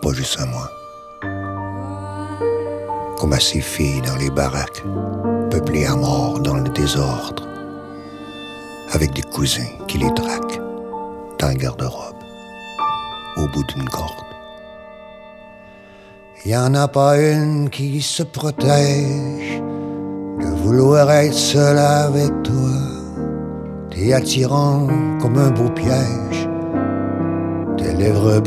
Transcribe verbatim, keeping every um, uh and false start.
pas juste à moi. Comme à ces filles dans les baraques, peuplées à mort dans le désordre, avec des cousins qui les traquent dans le garde-robe, au bout d'une corde. Y en a pas une qui se protège de vouloir être seule avec toi. T'es attirant comme un beau piège, tes lèvres